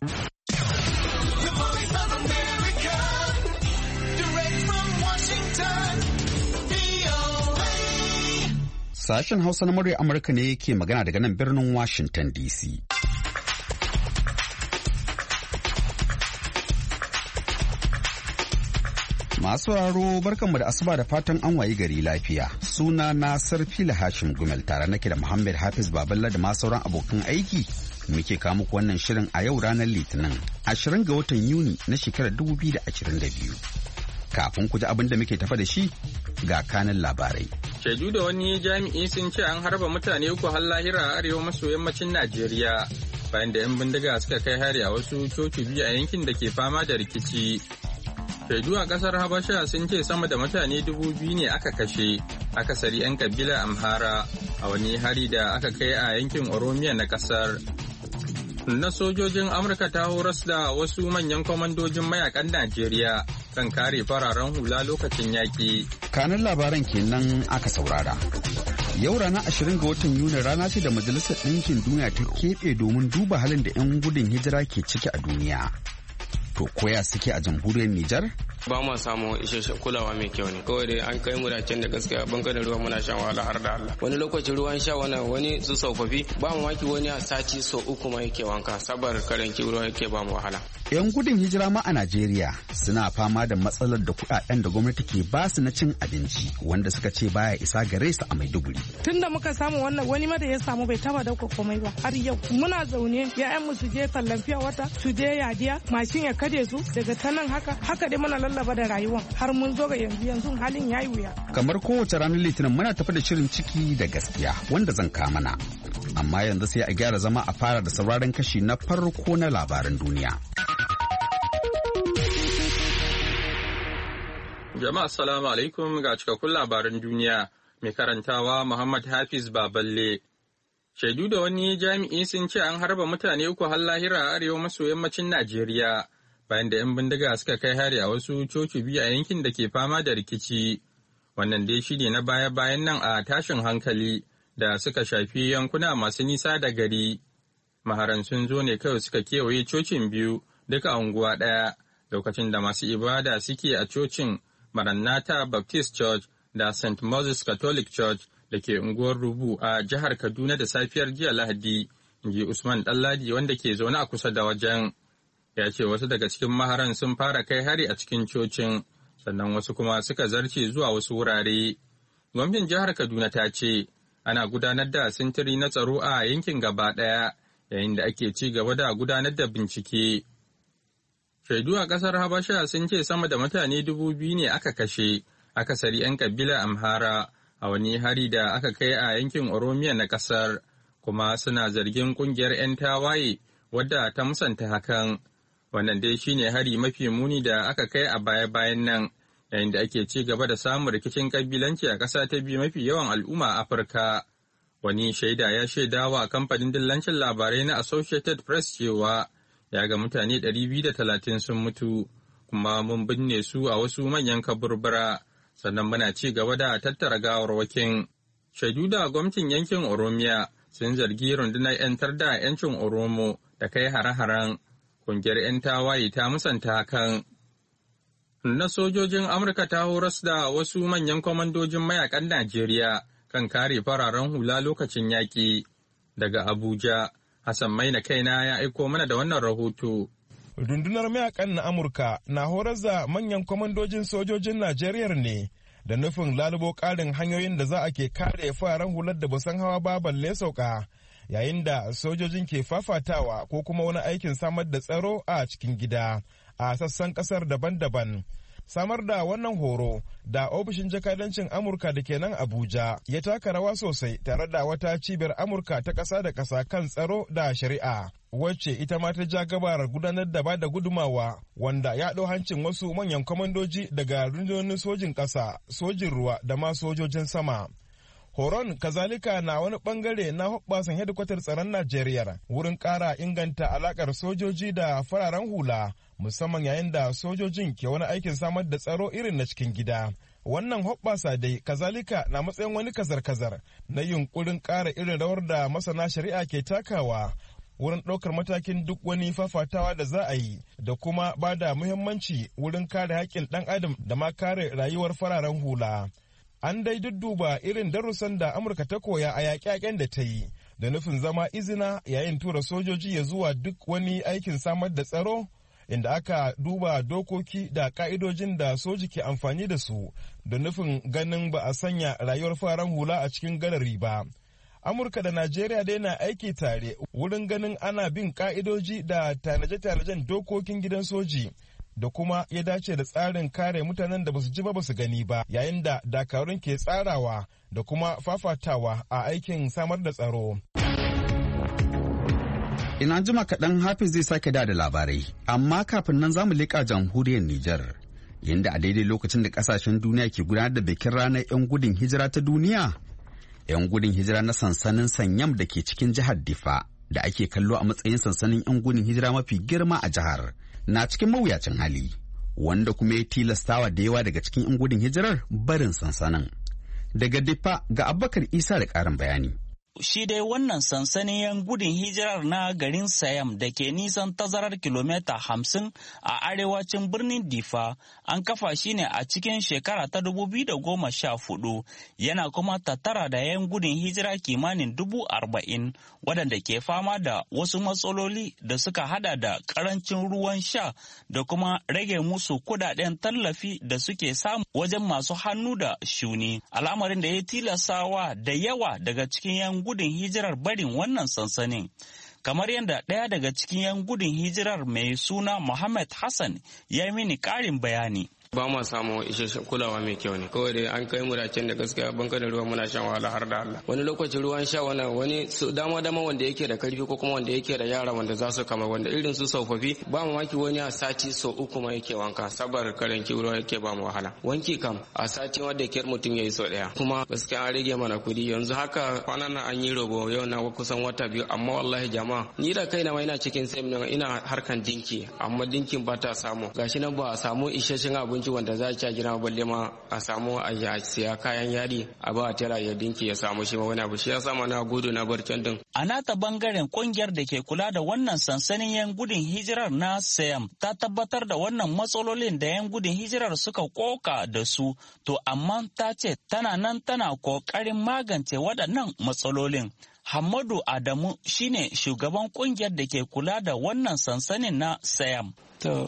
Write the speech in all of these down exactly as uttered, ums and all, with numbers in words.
Sashen Hausa na murya Amurka ne ke magana daga nan birnin Washington D C. Masu raro barkanmu da asuba da fatan an wayi gari lafiya. Suna na Sarfila Hashim Gumel tare nake da Muhammad Hafiz Baballa da ma sauran abokan aiki. Muke kawo muku wannan shirin a yau ranar Litinin ashirin ga watan Yuni na shekarar dubu biyu da ashirin da biyu. Kafin ku ji abin da muke tafa da shi ga kanin labarai. Shaidu da wani jami'i sun ce an harba mutane uku har lahira a arewa maso yammacin Najeriya bayan da 'yan bindiga suka kai hari a wasu coci biyu a yankin da ke fama da rikici. Shaidu a kasar Habasha sun ce sama da mutane dubu biyu ne aka kashe, akasari 'yan kabilar Amhara a wani hari da aka kai a yankin Oromiya na kasar. Na sojojin Amurka ta horas da wasu manyan kwamandojin mayakan Najeriya kan kare fararen hula lokacin yaƙi. Kanin labaran kenan aka saurara. Yau rana ashirin ga watan Yuni rana ce da Majalisar Ɗinkin Duniya ta keɓe domin duba halin da 'yan gudun hijira ke ciki a duniya. To koya suke a jamhuriyar Nijar? Ba mu samu isasshen kulawa mai kyau ne. Kawai dai an kai mu da can da gaskiya bangaren ruwa muna shan wahala har da Allah. Wani lokacin ruwan sha wani wani su tsofaffi ba mu waki wani a sati so uku ma yake wanka sabar karanki ruwa yake ba mu wahala. Yan gudun hijira ma a Najeriya suna fama da matsalar da kuɗaɗen da gwamnati ke ba su na cin abinci wanda suka ce baya isa gare su a Maiduguri. Tunda muka samu wannan wani ma da ya samu bai taba dauka komai ba har yau. Muna zaune ya'yan mu su je tallafiya wata su je yadiya mashin ya kade su daga tanan haka haka dai muna lallaba da rayuwa har mun zo ga yanzu yanzu halin yayi wuya. Kamar kowace ranar Litinin muna tafi da shirin ciki da gaskiya wanda zan kama na. Amma yanzu sai a gyara zama a fara da sauraron kashi na farko na labaran duniya. Jama'a assalamu alaikum ga cikakkun labaran duniya mai karantawa Muhammad Hafiz Baballe. Shaidu da wani jami'i sun ce an harba mutane uku har lahira a arewa maso yammacin Najeriya bayan da 'yan bindiga suka kai hari a wasu coci biyu a yankin da ke fama da rikici. Wannan dai shi ne na baya-bayan nan a tashin hankali da suka shafi yankuna masu nisa da gari. Maharan sun zo ne kawai suka kewaye cocin biyu duka unguwa ɗaya lokacin da masu ibada suke a cocin Maranatha Baptist Church da Saint Moses Catholic Church da ke unguwar Rubu a jihar Kaduna da safiyar jiya Lahadi, inji Usman Ɗanladi wanda ke zaune a kusa da wajen. Ya ce wasu daga cikin maharan sun fara kai hari a cikin cocin, sannan wasu kuma suka zarce zuwa wasu wurare. Gwamnatin jihar Kaduna ta ce ana gudanar da sintiri na tsaro a yankin gaba ɗaya yayin da ake ci gaba da gudanar da bincike. Shaidu a ƙasar Habasha sun ce sama da mutane dubu biyu ne aka kashe, akasari 'yan kabilar Amhara a wani hari da aka kai a yankin Oromiya na ƙasar, kuma suna zargin ƙungiyar 'yan tawaye wadda ta musanta hakan. Wannan dai shine hari mafi muni da aka kai a baya-bayan nan, yayin da ake ci gaba da samun rikicin kabilanci a ƙasa ta biyu mafi yawan al'umma a Afirka. Wani shaida ya shaidawa kamfanin dillancin labarai na Associated Press cewa ya ga mutane ɗari biyu da talatin sun mutu, kuma mun binne su a wasu manyan kaburbura, sannan muna ci gaba da tattara gawarwakin. Shaidu da gwamnatin yankin Oromiya sun zargi rundunar 'yantar da 'yancin Oromo da kai hare-haren. Kungiyar 'yan tawaye ta musanta hakan. Na sojojin Amurka ta horas da wasu manyan kwamandojin mayakan Najeriya kan kare fararen hula lokacin yaƙi. Daga Abuja, Hassan Maina kaina ya aiko mana da wannan rahoto. Rundunar mayakan na Amurka na horar da manyan kwamandojin sojojin Najeriya ne da nufin lalubo ƙarin hanyoyin da za a ke kare fararen hular da basan hawa ba balle sauka. Yayin da sojojin ke fafatawa ko kuma wani aikin samar da tsaro a cikin gida a sassan kasar daban-daban. Samar da wannan horo da ofishin jakadancin Amurka da ke nan Abuja ya taka rawa sosai tare da wata cibiyar Amurka ta ƙasa da ƙasa kan tsaro da shari'a, wacce ita ma ta ja gabarar gudanar da ba da gudumawa wanda ya ɗau hancin wasu manyan kwamandoji daga rundunonin sojin ƙasa, sojin ruwa da ma sojojin sama. Horon kazalika na wani bangare na hoɓɓasan hedikwatar tsaron Najeriya wurin ƙara inganta alakar sojoji da fararen hula, musamman yayin da sojojin ke wani aikin samar da tsaro irin na cikin gida. Wannan hoɓɓasa dai kazalika na matsayin wani kazar-kazar na yunkurin ƙara irin rawar da masana shari'a ke takawa wurin ɗaukar matakin duk wani fafatawa da za a yi da kuma ba da muhimmanci wurin kare haƙƙin ɗan adam da ma kare rayuwar fararen hula. An dai dudduba irin darussan da Amurka ta koya a yaƙe-yaƙen da ta yi da nufin zama izina yayin tura sojoji ya zuwa duk wani aikin samar da tsaro, inda aka duba dokoki da ka'idojin da soji ke amfani da su da nufin ganin ba a sanya rayuwar fararen hula a cikin garari ba. Amurka da Najeriya dai na aiki tare wurin ganin ana bin ka'idoji da tanaje-tanajen dokokin gidan soji da kuma ya dace da tsarin kare mutanen da basu ji ba basu gani ba, yayin da dakarun ke tsarawa da kuma fafatawa a aikin samar da tsaro. Ina jima kaɗan Hafiz zai sake da da labarai, amma kafin nan zamu leƙa jamhuriyar Nijar, yadda a daidai lokacin da ƙasashen duniya ke gudanar da bikin ranar 'yan gudun hijira ta duniya. 'Yan gudun hijira na sansanin Sanyam da ke cikin jihar Difa da ake kallo a matsayin sansanin 'yan gudun hijira mafi girma a jihar na cikin mawuyacin hali, wanda kuma ya tilastawa da yawa daga cikin 'yan gudun hijirar barin sansanin. Daga Difa ga Abubakar Isa da ƙarin bayani. Shi dai wannan sansanin 'yan gudun hijirar na garin Sayam da ke nisan tazarar kilomita hamsin a arewacin birnin Difa an kafa shi ne a cikin shekara ta dubu biyu da goma sha hudu, yana kuma tattara da 'yan gudun hijira kimanin dubu arba'in waɗanda ke fama da wasu matsaloli da suka hada da ƙarancin ruwan sha da kuma rage musu kudaden tallafi da suke samu wajen masu hannu da shuni, al'amarin da ya tilastawa da yawa daga cikin 'yan gudun hijirar barin wannan sansanin. Kamar yadda ɗaya daga cikin 'yan gudun hijirar mai suna Muhammad Hassan ya yi mini ƙarin bayani. Ba ma samu isasshen kulawa mai kyau ne, kawai dai an kai mu da can da gaskiya banka da ruwa muna shan wahala har da Allah. Wani lokacin ruwan sha wani wani dama dama wanda yake da karfi ko kuma wanda yake da yara wanda za su kama, wanda irin su tsofaffi ba mu maki wani a sati sau uku ma yake wanka sabar karanki ruwa yake ba mu wahala. Wanki kam a sati wanda ke mutum ya yi sau daya, kuma gaskiya an rage mana kudi yanzu haka kwanan nan an yi robo yau na kusan wata biyu, amma wallahi jama'a ni da kaina ma ina cikin sai ina harkan dinki amma dinkin ba ta samu, gashi nan ba a samu isasshen abinci wanda za a ci a gina balle ma a samu a siya kayan yadi a ba a tera ya dinki ya samu shi ma wani abu, shi ya sama na gudu na bar can din. A nata bangaren kungiyar da ke kula da wannan sansanin 'yan gudun hijirar na Sayam ta tabbatar da wannan matsalolin da 'yan gudun hijirar suka koka da su, to amma ta ce tana nan tana kokarin magance waɗannan matsalolin. Hamadu Adamu shine shugaban kungiyar da ke kula da wannan sansanin na Sayam. To,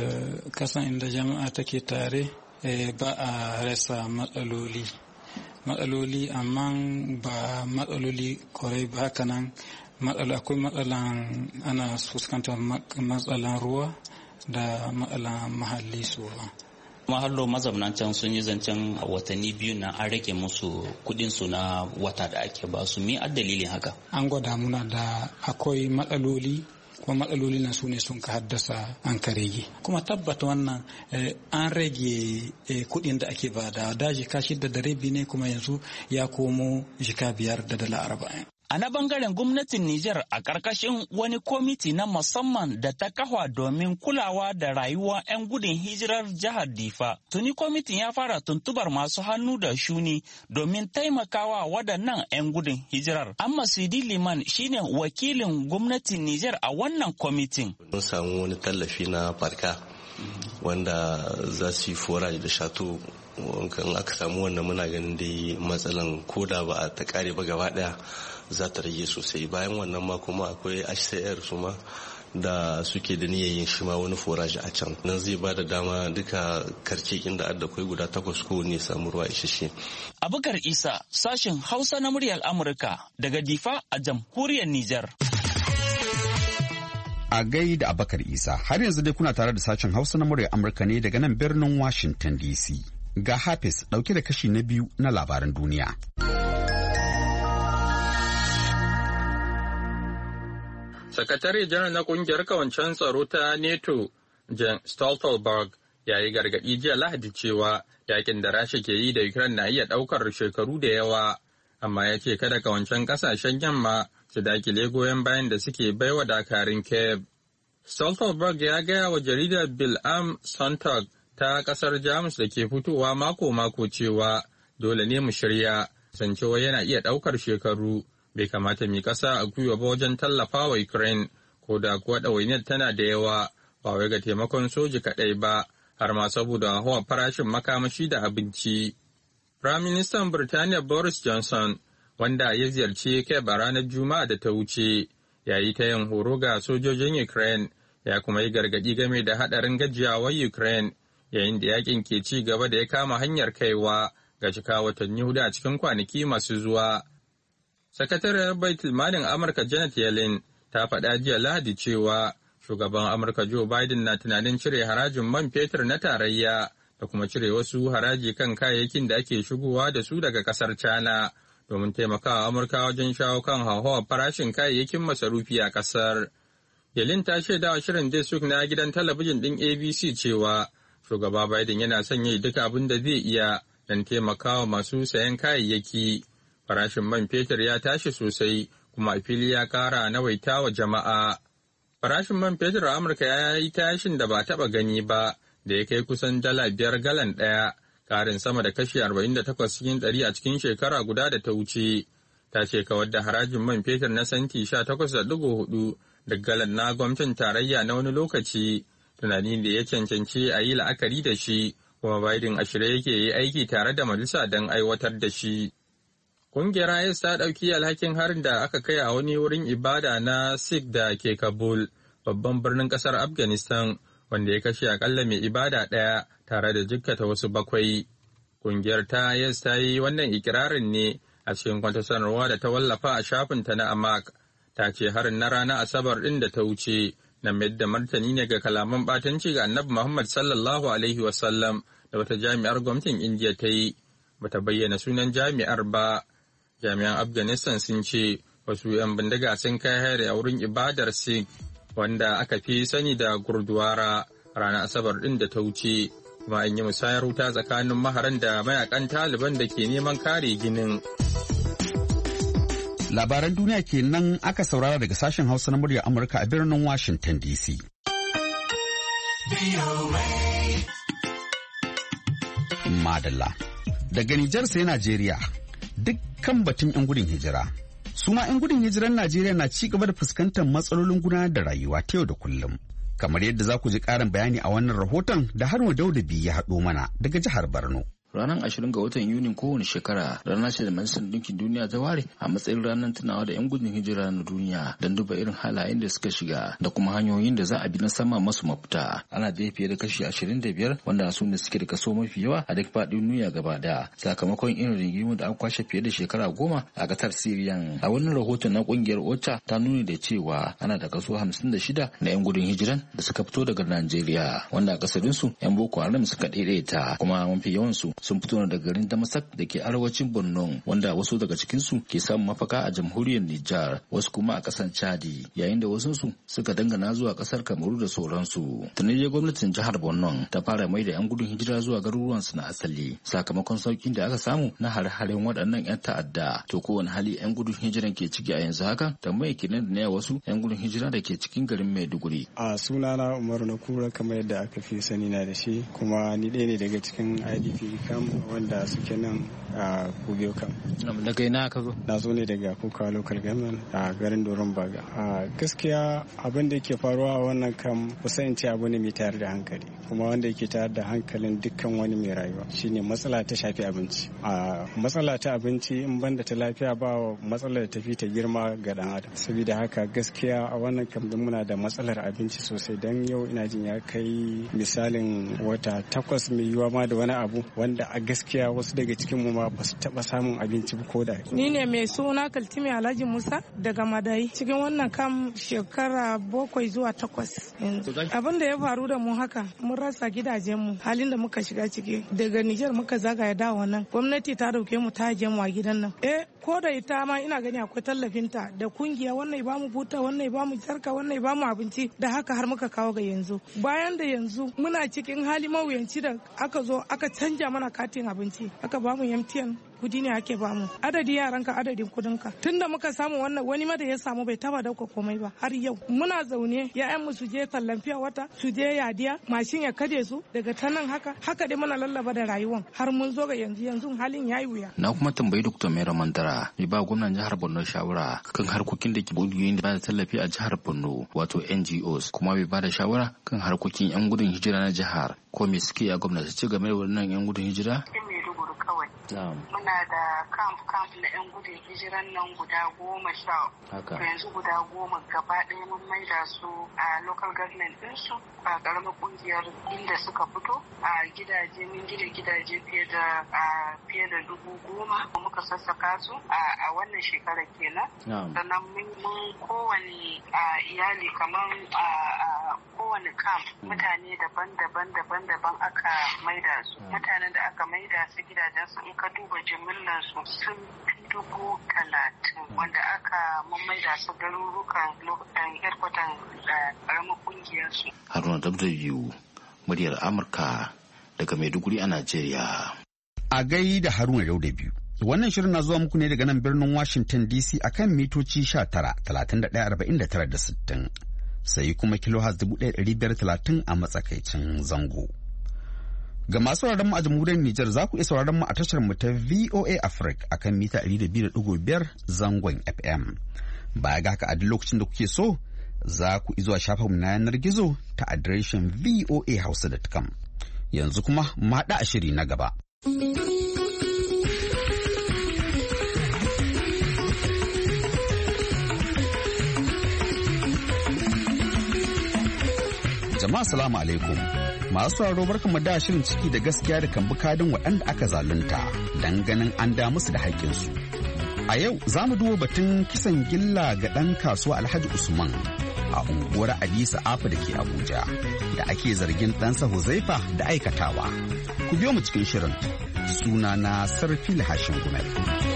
kasan inda jama'a take tare ba a rasa matsaloli. Matsaloli amma ba matsaloli kwarai ba, haka nan akwai matsalan ana fuskantar matsalan ruwa da matsalan mahalli su ba. Mahallo mazaunan can sun yi zancen watanni biyu na an rage musu kudin su na wata da ake ba su, mi a dalilin haka? An gwada muna da akwai matsaloli, kuma matsaloli na su ne sun ka haddasa an ka rage. Kuma tabbata wannan an rage kudin da ake bada da jika shida da rabi ne, kuma yanzu ya komo jika biyar da dala arba'in. A na bangaren gwamnatin Nijar a ƙarƙashin wani kwamiti na musamman da ta kafa domin kulawa da rayuwa 'yan gudun hijirar jihar Difa. Tuni kwamitin ya fara tuntubar masu hannu da shuni domin taimakawa waɗannan 'yan gudun hijirar. Amma Sidi Liman shine wakilin gwamnatin Nijar a wannan kwamitin. Mun samu wani tallafi na farka wanda za su yi forage da shato. In aka samu wannan muna ganin dai matsalan koda ba a ta kare ba gaba daya za ta rage sosai. Bayan wannan ma kuma akwai H C R su ma da suke da niyyar yin shi ma wani forage a can, nan zai ba da dama duka karce inda adda kai guda takwas ko ne samu ruwa isasshe. Abubakar Isa, sashen Hausa na muryar Amurka daga Difa a jamhuriyar Nijar. A gai da Abubakar Isa, har yanzu dai kuna tare da sashen Hausa na muryar Amurka ne daga nan birnin Washington D C. Ga Hafiz dauke da kashi na biyu na labaran duniya. Sakatare janar na kungiyar kawancen tsaro ta NATO, Jens Stoltenberg, ya yi gargaɗi jiya Lahadi cewa yakin da Rasha ke yi da Ukraine na iya ɗaukar shekaru da yawa, amma ya ce kada kawancen ƙasashen yamma su dakile goyon bayan da suke baiwa dakarun Kiev. Stoltenberg ya gaya wa jaridar Bild-Am Sonntag ta kasar Jamus da ke fitowa mako-mako cewa dole ne mu shirya, sancewa yana iya ɗaukar shekaru bai kamata mu kasa a gwiwa ba wajen tallafa wa Ukraine, ko da kuwa ɗawainiyar tana da yawa, ba wai ga taimakon soji kaɗai ba, har ma saboda hawa farashin makamashi da abinci. Firaministan Birtaniya Boris Johnson, wanda ya ziyarci Kyiv a ranar Juma'a da ta wuce, ya yi ta yin horo ga sojojin Ukraine, ya kuma yi gargaɗi game da haɗarin gajiyawar Ukraine, yayin da yakin ke ci gaba da ya kama hanyar kaiwa ga cika watanni hudu a cikin kwanaki masu zuwa. Sakatariyar Baitulmalin Amurka Janet Yellen ta faɗa jiya Lahadi cewa shugaban Amurka Joe Biden na tunanin cire harajin man fetur na tarayya da kuma cire wasu haraji kan kayayyakin da ake shigowa da su daga ƙasar China domin taimakawa Amurka wajen shawo kan hauhawar farashin kayayyakin masarufi a ƙasar. Yellen ta shaida wa shirin This Week na gidan talabijin ɗin A B C cewa shugaba Biden yana son yi duk abin da zai iya don taimakawa masu sayan kayayyaki. Farashin man fetur ya tashi sosai kuma a fili ya kara nawaita wa jama'a. Farashin man fetur a Amurka ya yi tashin da ba taɓa gani ba, da ya kai kusan dala biyar galan ɗaya, ƙarin sama da kashi arba'in da takwas cikin ɗari a cikin shekara guda da ta wuce. Ta ce kawar da harajin man fetur na santi sha takwas da ɗigo hudu da galan na gwamnatin tarayya na wani lokaci, tunani da ya cancanci a yi la'akari da shi, kuma Biden a shirye yake yi aiki tare da majalisa don aiwatar da shi. Ƙungiyar I S ta ɗauki alhakin harin da aka kai a wani wurin ibada na Sikh da ke Kabul, babban birnin ƙasar Afghanistan, wanda ya kashe akalla mai ibada ɗaya tare da jikkata wasu bakwai. Ƙungiyar ta I S ta yi wannan ikirarin ne a cikin wata sanarwa da ta wallafa a shafinta na Amak. Ta ce harin na ranar Asabar ɗin da ta wuce na mayar da martani ne ga kalaman ɓatanci ga Annabi Muhammad sallallahu alaihi wasallam da wata jami'ar gwamnatin Indiya ta yi. Bata bayyana sunan jami'ar ba. Jami'an Afghanistan sun ce wasu 'yan bindiga sun kai hari a wurin ibadar Sikh wanda aka fi sani da Gurdwara ranar Asabar ɗin da ta wuce, kuma an yi musayar wuta tsakanin maharan da mayakan Taliban da ke neman kare ginin. Labaran duniya kenan aka saurara daga sashen Hausa na muryar Amurka a birnin Washington D C. Madalla. Daga Nijar sai Najeriya. Dukkan batun 'yan gudun hijira. Su ma 'yan gudun hijiran Najeriya na ci gaba da fuskantar matsalolin gudanar da rayuwa ta yau da kullum. Kamar yadda za ku ji ƙarin bayani a wannan rahoton da Haruna Daudabi ya haɗo mana daga jihar Borno. Ranar ashirin ga watan Yunin kowane shekara rana ce da Majalisar Ɗinkin Duniya ta ware a matsayin ranar tunawa da 'yan gudun hijira na duniya don duba irin halayen da suka shiga da kuma hanyoyin da za a bi na sama masu mafita. Ana da fiye da kashi ashirin da biyar wanda su ne suke da kaso mafi yawa a duk faɗin duniya gaba daya sakamakon irin rigimu da an kwashe fiye da shekara goma a ƙasar Siriyan. A wannan rahoton na ƙungiyar OCHA ta nuni da cewa ana da kaso hamsin da shida na 'yan gudun hijiran da suka fito daga Najeriya wanda a kasarinsu 'yan Boko Haram suka daidaita kuma mafi yawansu sun fito daga garin Damasak da ke arewacin Borno wanda wasu daga cikinsu ke samun mafaka a jamhuriyar Nijar wasu kuma a ƙasar Chadi yayin da wasu su suka dangana zuwa ƙasar Kamaru da sauransu. Tuni dai gwamnatin jihar Borno ta fara mai da 'yan gudun hijira zuwa garuruwansu na asali sakamakon saukin da aka samu na hare-haren waɗannan 'yan ta'adda. To kowane hali 'yan gudun hijiran ke ciki a yanzu haka tambaye kenan da na wasu 'yan gudun hijira da ke cikin garin Maiduguri. A sunana Umaru na Kura kamar yadda aka fi sani na da shi kuma ni ɗaya ne daga cikin I D P camp wanda suke nan a Kugeo kam. Daga ina ka zo? Na zo ne daga Kuka local government a garin Doron Baga. A gaskiya abin da yake faruwa a wannan kam kusan ce abu ne mai tayar da hankali kuma wanda yake tayar da hankalin dukkan wani mai rayuwa shine matsala ta shafi abinci. A matsala ta abinci in banda ta lafiya ba matsalar da tafi ta girma ga dan adam. Saboda haka gaskiya a wannan kam din muna da matsalar abinci sosai dan yau ina jin ya kai misalin wata takwas mai yiwa ma da wani abu wanda a gaskiya wasu daga cikin mu ma ba su taba samun abinci ko da. Ni ne mai suna Kaltimi Alhaji Musa daga Madayi cikin wannan kam shekara bakwai zuwa takwas. Abin da ya faru da mu haka mun rasa gidajen mu halin da muka shiga ciki daga Nijar muka zagaya dawo nan gwamnati ta dauke mu ta je mu a gidan nan. Eh ko da ita ma ina gani akwai tallafinta da kungiya wannan ba mu buta wannan ba mu jarka wannan ba mu abinci da haka har muka kawo ga yanzu. Bayan da yanzu muna cikin hali mawuyanci da aka zo aka canja mana katin abinci aka ba mu M T N kudi ne ake bamu adadi yaranka adadin kudinka tunda muka samu wannan wani ma da ya samu bai taba dauka komai ba har yau muna zaune ya'yan mu su je tallafiya wata su je yadiya mashin ya kade su daga ta nan haka haka dai muna lallaba da rayuwan har mun zo ga yanzu yanzu halin yayi wuya. Na kuma tambayi Dr. Mairo Mandara mai ba gwamnan jihar Borno shawara kan harkokin da ke bungiyoyin da ba da tallafi a jihar Borno wato N G Os kuma bai ba da shawara kan harkokin yan gudun hijira na jihar ko me suke ya gwamnati ci game da wannan yan gudun hijira? Muna da camp camp na 'yan gudun hijiran nan guda goma sha. Yanzu guda goma gaba ɗaya mun maida su a local government ɗinsu a ƙaramar ƙungiyar inda suka fito a gidaje mun gina gidaje fiye da fiye da dubu goma muka sassaka su a wannan shekarar kenan. Sannan mun kowane iyali kamar kowane camp mutane daban-daban daban-daban aka maida su. Mutanen da aka maida su gidajen su in ka duba jimillar su sun fi dubu talatin wanda aka mamaida su garurukan lokutan yarkwatan karamar kungiyar su. Haruna W muryar Amurka daga Maiduguri a Najeriya. A gai da Haruna W. Wannan shirin na zuwa muku ne daga nan birnin Washington D C akan mitoci sha tara, talatin da ɗaya, arba'in da tara da sittin. Sai kuma kilohaz dubu ɗaya ɗari biyar talatin a matsakaicin zango. Ga masu sauraron mu a jamhuriyar Nijar za ku iya sauraron mu a tashar mu ta V O A Africa akan mita ɗari da biyu da ɗigo biyar zangon F M. Baya ga haka a duk lokacin da kuke so za ku zuwa shafin mu na yanar gizo ta adireshin v o a hausa dot com. Yanzu kuma mu haɗa a shiri na gaba. Jama'a salamu alaikum. Masu sauraro barkanmu da shirin ciki da gaskiya da kan bukadin waɗanda aka zalunta dan ganin an da musu da haƙƙinsu. A yau za mu duba batun kisan gilla ga ɗan kasuwa Alhaji Usman a unguwar Adisa Afa da ke Abuja da ake zargin ɗansa Huzaifa da aikatawa. Ku biyo mu cikin shirin. Suna na Sarfil Hashim Gumel.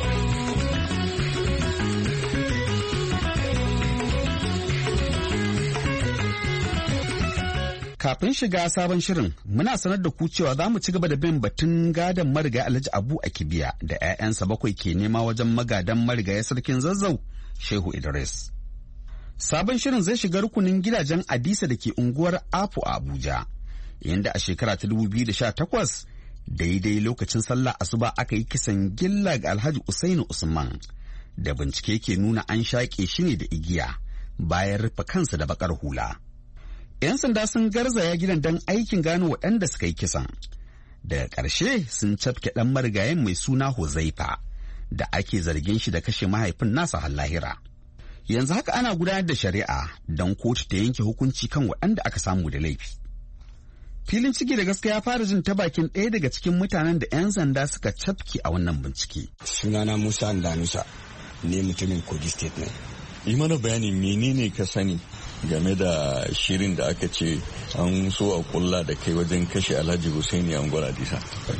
Kafin shiga sabon shirin, muna sanar da ku cewa za mu ci gaba da bin batun gadon marigayi Alhaji Abu Akibiya da 'ya'yansa bakwai ke nema wajen magadan marigayi sarkin Zazzau, Shehu Idris. Sabon shirin zai shiga rukunin gidajen Adisa da ke unguwar Afu a Abuja, inda a shekara ta dubu biyu da sha takwas daidai lokacin sallah asuba aka yi kisan gilla ga Alhaji Usainu Usman, da bincike ke nuna an shaƙe shi ne da igiya bayan rufe kansa da bakar hula. 'Yan sanda sun garzaya gidan don aikin gano waɗanda suka yi kisan. Daga ƙarshe sun cafke ɗan marigayen mai suna Huzaifa da ake zargin shi da kashe mahaifin nasa har lahira. Yanzu haka ana gudanar da shari'a don kotu ta yanke hukunci kan waɗanda aka samu da laifi. Filin ciki da gaskiya ya fara jin ta bakin ɗaya daga cikin mutanen da 'yan sanda suka cafke a wannan bincike. Sunana Musa Ndanusa, ne mutumin Kogi State ne. Yi mana bayani menene ka sani game da shirin da aka ce an so a kulla da kai wajen kashe Alhaji Hussaini Angwar Adisa.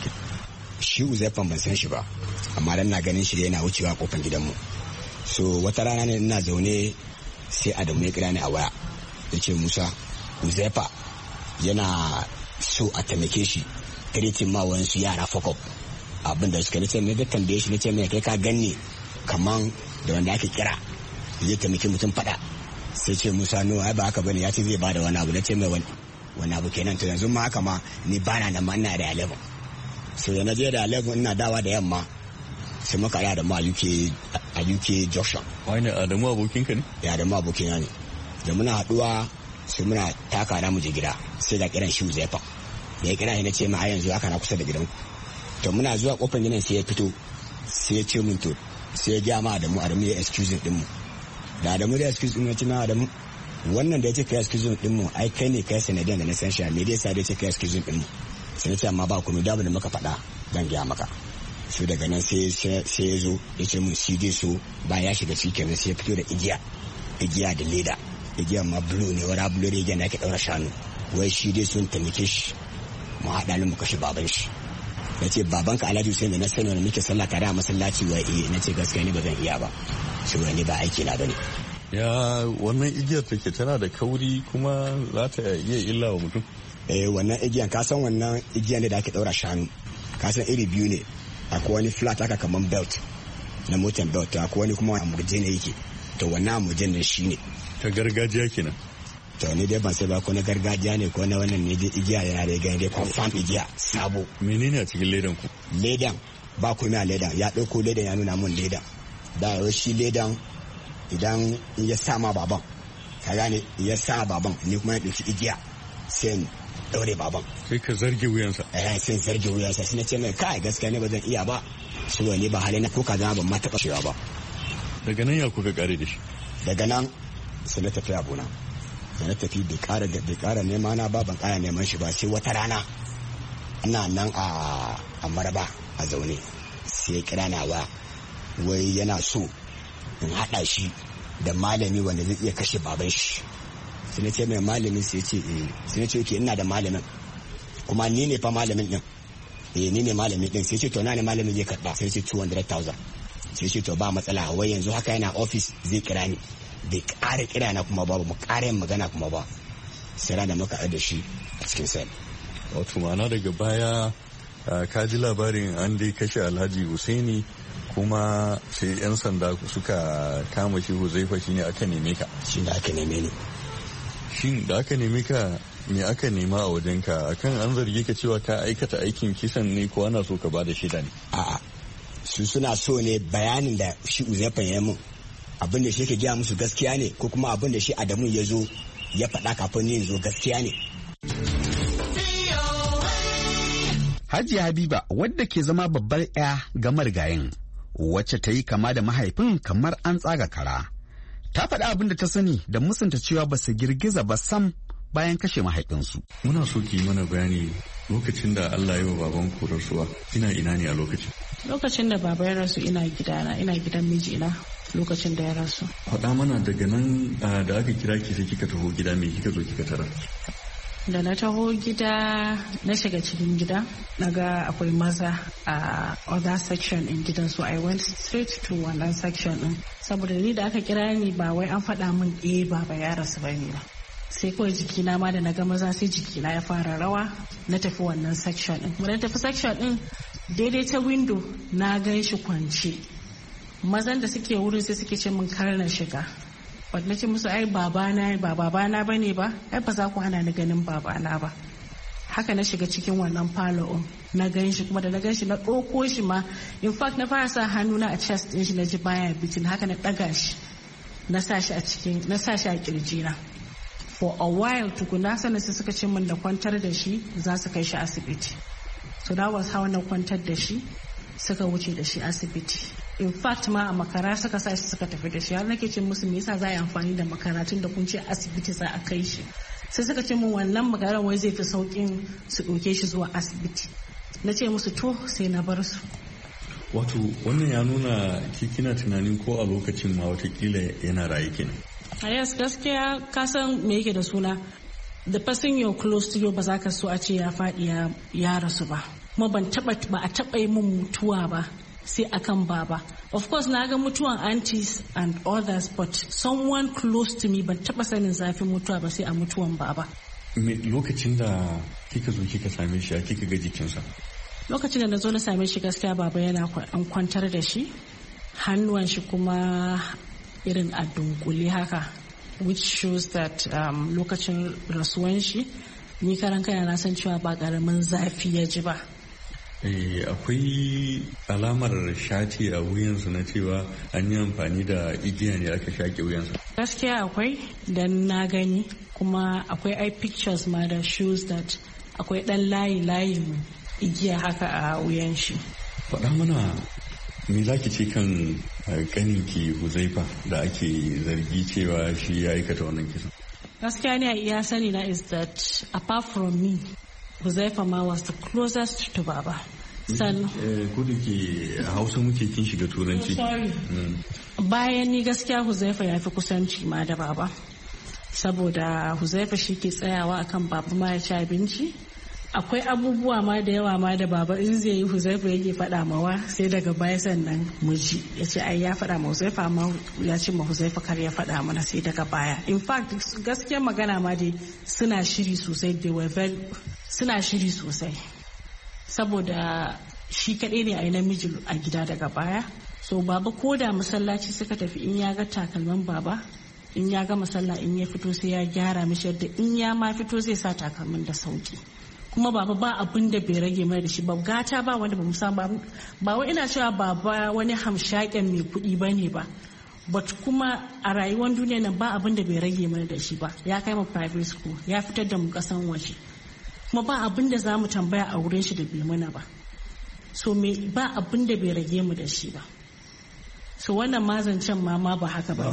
Shi Uzaifan ban san shi ba, amma dan na ganin shi da yana wucewa kofar gidanmu. So wata rana ne ina zaune sai Adamu ya kira ni a waya. Ya ce Musa, Uzaifa yana so a taimake shi kiritin ma wayansu yara fokop. Abin da suka nace mai da tambaye shi nace mai kai ka ganni kaman da wanda ake kira zai taimake mutum fada. Sai ce Musa no ai ba haka bane, ya ce zai bada wani abu. Nace mai wani wani abu kenan, to yanzu ma haka ma ni bana nan ma ina da eleven. So yana je da eleven ina dawa da yamma sai muka da mu a U K a U K Junction. Wani Adamu abokinka ne? Ya Adamu abokina ne. Da muna haduwa sai muna taka na mu je gida sai da kiran shi Uzaifa. Da ya kira ni nace mai yanzu haka na kusa da gidanku. To muna zuwa kofar gidan sai ya fito sai ya ce mun to sai ya ga ma Adamu Adamu ya excuse din mu. Da Adamu da excuse din nace mai Adamu wannan da ya ce kai excuse din mu ai kai ne kai sanadiyan da na san shi me dai sai da ya ce kai excuse din mu. Sai nace amma ba ku mu da da muka faɗa dan ga maka. Su daga nan sai sai ya zo ya ce mun shi dai so ba ya shiga shi kenan sai ya fito da igiya igiya da leda igiya ma blue ne wara blue ne yana ke daura shanu wai shi dai sun taimake shi mu haɗa ni mu kashe baban shi. Na ce babanka Alhaji Hussein da na sani wani muke sallah tare a masallaci wa eh na ce gaskiya ni ba zan iya ba saboda ni ba aiki na bane. Ya wannan igiyar take tana da kauri kuma za ta iya illa wa mutum. Eh wannan igiyan ka san wannan igiyan da ake daura shanu ka san iri biyu ne akwai wani flat aka kaman belt na motar belt, akwai wani kuma amurje ne yake, to wannan amurjen ne shine ta gargajiya kenan. To ni dai ban sai ba ko na gargajiya ne ko na wannan ne dai igiya yana da gani dai confirm igiya sabo. Menene a cikin ledan ku? Ledan ba komai a ledan, ya dauko ledan ya nuna mun ledan. Da shi ledan idan ya sama baban, ka gane ya sa baban ni kuma na dauki igiya sai in daure baban. Sai ka zarge wuyansa? Eh sai zarge wuyansa, sai na ce mai kai gaskiya ne ba zan iya ba. Su ne ba halin ko kaza ban ma taba shiwa ba. Daga nan ya kuka kare da shi? Daga nan sai na tafi abuna. Da na tafi bai kara bai kara nema na ba, ban kara neman shi ba, sai wata rana ina nan a a Maraba a zaune sai ya kira na wa wai yana so in hada shi da malami wanda zai iya kashe baban shi. Sai na ce mai malamin, sai ya ce eh, sai na ce okay ina da malamin kuma ni ne fa malamin din, eh ni ne malamin din. Sai ya ce to na ne malamin zai karba, sai ya ce two hundred thousand. Sai ya ce to ba matsala, wai yanzu haka yana office zai kira ni. Bai ƙara kira na kuma ba, mu ƙara yin magana kuma ba, sai rana muka da shi a cikin sel. Wato ma'ana daga baya ka ji labarin an dai kashe Alhaji Husaini kuma sai 'yan sanda suka kama shi Huzaifa, shine aka neme ka? Shi da aka neme ni. Shin da aka neme ka me aka nema a wajenka? Akan an zargi ka cewa ka aikata aikin kisan ne ko ana so ka bada shaida ne? A'a, su suna so ne bayanin da shi Huzaifa ya mun, abin da shi ke gaya musu gaskiya ne ko kuma abin da shi Adamu ya zo ya faɗa kafin ni zo gaskiya ne. Hajiya Habiba wadda ke zama babbar 'ya ga marigayin, wacce ta yi kama da mahaifin kamar an tsaga kara, ta faɗi abin da ta sani da musanta cewa ba su girgiza ba sam bayan kashe mahaifinsu. Muna so ki mana bayani lokacin da Allah ya wa baban ku rasuwa, ina ina ne a lokacin? Lokacin da baba ya rasu ina gidana, ina gidan mijina lokacin da ya rasu. Faɗa mana daga nan da aka kira ki sai kika taho gida, me kika zo kika tara? Da na taho gida na shiga cikin gida na ga akwai maza a other section in gidan, so I went straight to wannan section din, saboda ni da aka kira ni ba wai an faɗa min eh baba ya rasu bane ba, sai kawai jikina ma da na ga maza sai jikina ya fara rawa, na tafi wannan section din. Mun tafi section din daidai ta window na gan shi kwance, mazan da suke wurin sai suke ce min kar na shiga. Wadda ce musu ai babana ba babana bane ba, ai ba za ku hana ni ganin babana ba. Haka na shiga cikin wannan falo na gan shi, kuma da na gan shi na ɗauko shi ma, in fact na fara sa hannuna a chest din shi, na ji baya bitin, haka na ɗaga shi na sa shi a cikin na sa shi a kirjina. For a while tukuna sannan sai suka ce min da kwantar da shi za su kai shi asibiti. So that was how na kwantar da shi, suka wuce da shi asibiti. In fact ma a makara suka sa shi suka tafi da shi, har nake ce musu me yasa za a yi amfani da makara tun da kun ce asibiti za a kai shi. Sai suka ce min wannan makaran wai zai fi saukin su ɗauke shi zuwa asibiti. Na ce musu to sai na bar su. Wato wannan ya nuna kina tunanin ko a lokacin ma watakila yana raye kenan? A yes, gaskiya ka san me yake da suna, the person you're close to you ba za ka so a ce ya faɗi ya rasu ba. Kuma ban taɓa ba a taɓa yi min mutuwa ba sai akan baba. Of course na ga mutuwan aunties and others, but someone close to me ban taba sanin zafin mutuwa ba sai a mutuwan baba. Me lokacin da kika zo kika same shi, kika ga jikinsa? Lokacin da na zo na same shi gaskiya baba yana an kwantar da shi, hannuwan shi kuma irin a dunkule haka, which shows that um, lokacin rasuwan shi ni karan kana na san cewa ba karamin zafi ya ji ba. Eh, akwai alamar shati a wuyansu na cewa an yi amfani da igiya ne aka shaƙe wuyansa. Gaskiya akwai, dan na gani, kuma akwai ai pictures ma da shows that akwai dan layi layin igiya haka a wuyan shi. Faɗa mana me zaki ce kan kaninki Huzaifa da ake zargi cewa shi ya aikata wannan kisan? Gaskiya ne a iya sani na is that apart from me, Huzaifa ma was the closest to Baba. San ko da ke Hausa muke kin shiga Turanci. Bayan ni gaskiya Huzaifa ya fi kusanci ma da Baba. Saboda Huzaifa shi ke tsayawa akan Baba ma ya ci abinci. Akwai abubuwa ma da yawa ma da Baba in zai yi Huzaifa yake faɗa mawa, sai daga baya sannan mu ji ya ce ai ya faɗa ma Huzaifa, amma ya ce ma Huzaifa kar ya faɗa mana sai daga baya. In fact gaskiyar magana ma dai suna shiri sosai, they were very suna shiri sosai, saboda shi kaɗai ne a yi namiji a gida daga baya. So baba ko da masallaci suka tafi in ya ga takalmin baba in ya ga masalla in ya fito sai ya gyara mishi yadda in ya ma fito zai sa takalmin da sauki. Kuma baba ba abin da bai rage mai da shi ba gata ba wanda ba mu san ba ba wai ina cewa baba wani hamshaken mai kuɗi bane ba but kuma a rayuwar duniya nan ba abin da bai rage mai da shi ba ya kai mu private school ya fitar da mu kasan waje kuma ba abin da za mu tambaya a wurin shi da bai mana ba so me ba abin da bai rage mu da shi ba so wannan mazancen ma ma ba haka ba.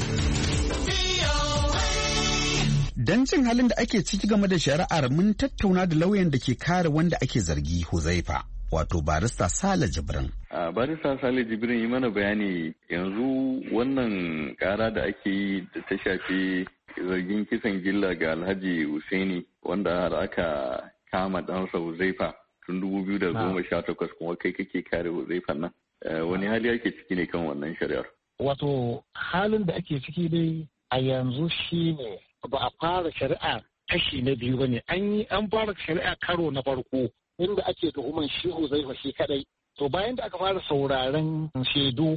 Don cin halin da ake ciki game da shari'ar mun tattauna da lauyan da ke kare wanda ake zargi Huzaifa wato barista Sale Jibrin. A barista Sale Jibrin yi mana bayani yanzu wannan kara da ake yi da ta shafi zargin kisan gilla ga Alhaji Husaini wanda har aka kama ɗansa Huzaifa tun dubu biyu da goma sha takwas kuma kai kake kare Huzaifan nan. Wani hali ake ciki ne kan wannan shari'ar? Wato halin da ake ciki dai a yanzu shi ne ba a fara shari'a kashi na biyu ba ne an yi an fara shari'a karo na farko inda ake tuhuman shi Huzaifa shi kadai to bayan da aka fara sauraren shaidu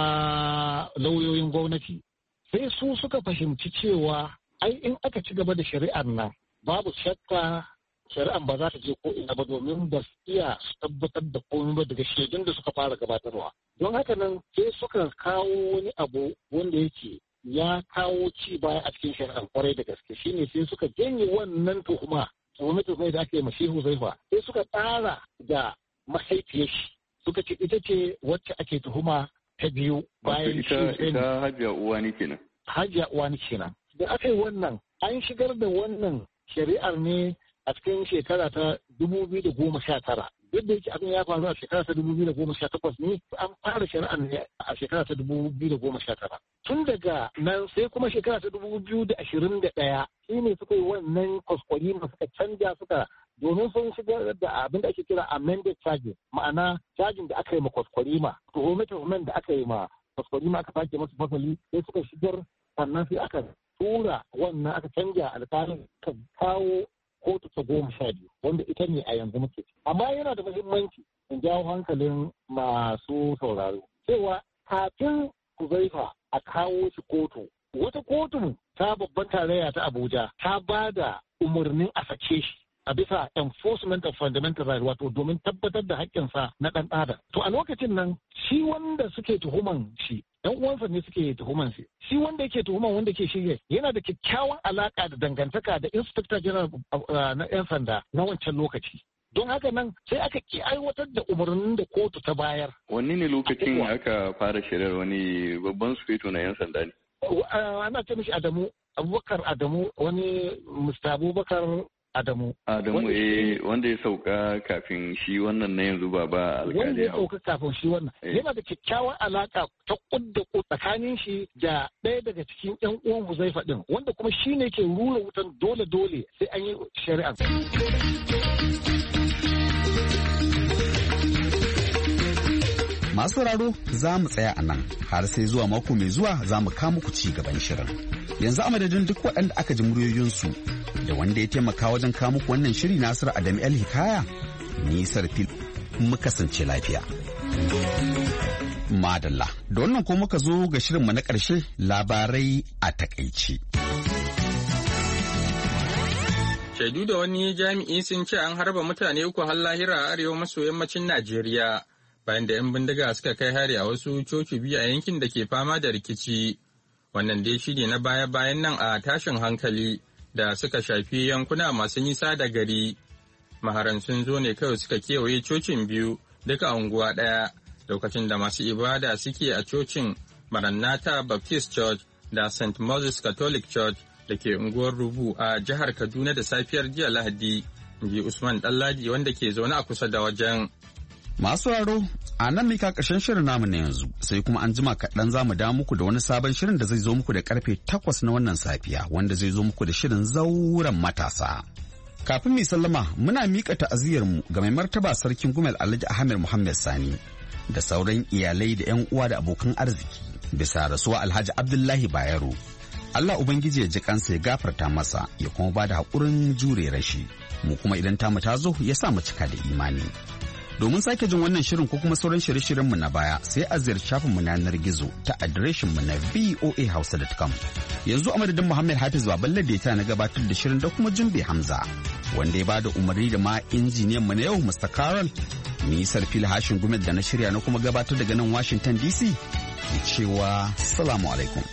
na lauyoyin gwamnati sai su suka fahimci cewa ai in aka ci gaba da shari'ar nan babu shakka shari'ar ba za ta je ko ina ba domin ba su iya su tabbatar da komai ba daga shaidun da suka fara gabatarwa don haka nan sai suka kawo wani abu wanda yake ya kawo ci baya a cikin shari'ar kwarai da gaske shine sai suka janye wannan tuhuma tuhume tuhume da ake yi mashi Huzaifa sai suka tsara da mahaifiyar shi suka ce ita ce wacce ake tuhuma ta biyu bayan shi ita Hajiya Uwani kenan Hajiya Uwani kenan da aka yi wannan an shigar da wannan shari'ar ne a cikin shekara ta dubu biyu da goma sha tara duk da yake abin ya faru a shekara ta dubu biyu da goma sha takwas ne an fara shari'ar ne a shekara ta dubu biyu da goma sha tara tun daga nan sai kuma shekara ta dubu biyu da ashirin da ɗaya shi ne suka yi wannan kwaskwarima suka canja suka domin sun shigar da abin da ake kira amended charges ma'ana cajin da aka yi ma kwaskwarima tuhume-tuhumen da aka yi ma kwaskwarima aka sake masu fasali sai suka shigar sannan sai aka tura wannan aka canja alƙalin ka kawo kotu ta goma sha biyu wanda ita ne a yanzu muke amma yana da muhimmanci in jawo hankalin masu sauraro cewa kafin Huzaifa a kawo shi kotu wata kotun ta babban tarayya ta Abuja ta ba da umarnin a sake shi a bisa enforcement of fundamental rights wato domin tabbatar da haƙƙinsa na ɗan adam to a lokacin nan shi wanda suke tuhuman shi ɗan uwansa ne suke tuhuman shi shi wanda yake tuhuman wanda ke shirye yana da kyakkyawan alaka da dangantaka da inspector general na yan sanda na wancan lokaci don haka nan sai aka ki aiwatar da umarnin da kotu ta bayar wanne ne lokacin aka fara shari'ar wani babban sufeto na yan sanda ne ana ce mishi Adamu Abubakar Adamu wani Mister Abubakar Adamu. Adamu eh wanda ya sauka kafin shi wannan na yanzu ba ba alƙali. Wanda ya sauka kafin shi wannan. Yana da kyakkyawan alaka ta kudda tsakanin shi da ɗaya daga cikin ƴan uwan Huzaifa din wanda kuma shi ne ke rura wutan dole dole sai an yi shari'a. Masu sauraro za mu tsaya a nan har sai zuwa mako mai zuwa za mu kawo muku ci gaban shirin. Yanzu a madadin duk waɗanda aka ji muryoyinsu da wanda ya taimaka wajen kawo muku wannan shiri Nasiru Adam El Hikaya ni Sarfil mu kasance lafiya. Madalla, da wannan ko muka zo ga shirinmu na ƙarshe labarai a takaici. Shaidu da wani jami'i sun ce an harba mutane uku har lahira a arewa maso yammacin Najeriya bayan da 'yan bindiga suka kai hari a wasu coci biyu a yankin da ke fama da rikici. Wannan dai shi ne na baya-bayan nan a tashin hankali da suka shafi yankuna masu nisa da gari. Maharan sun zo ne kawai suka kewaye cocin biyu duka unguwa ɗaya lokacin da masu ibada suke a cocin Maranatha Baptist Church da Saint Moses Catholic Church da ke unguwar Rubu a jihar Kaduna da safiyar jiya Lahadi, inji Usman Ɗanladi wanda ke zaune a kusa da wajen. Masu raro, a nan mika ƙarshen shirin namu na yanzu sai kuma an jima kaɗan za mu da muku da wani sabon shirin da zai zo muku da karfe takwas na wannan safiya wanda zai zo muku da shirin zauren matasa. Kafin mai sallama muna miƙa ta'aziyarmu ga mai martaba sarkin Gumel Alhaji Ahmed Muhammad Sani da sauran iyalai da 'yan uwa da abokan arziki bisa rasuwa Alhaji Abdullahi Bayero. Allah Ubangiji ya ji kansa ya gafarta masa ya kuma ba da haƙurin jure rashi mu kuma idan tamu ta zo ya sa mu cika da imani. Domin sake jin wannan shirin ko kuma sauran shirye-shiryenmu na baya sai a ziyarci shafinmu na yanar gizo ta adireshinmu na voa hausa dot com. Yanzu a madadin Muhammad Hafiz Baballe da ya na gabatar da shirin da kuma Jumbe Hamza wanda ya bada umarni da ma injiniyan mu na yau Mister Carol. Ni Sarfil Hashin Gumel da na shirya na kuma gabatar daga nan Washington D C ke cewa salamu alaikum.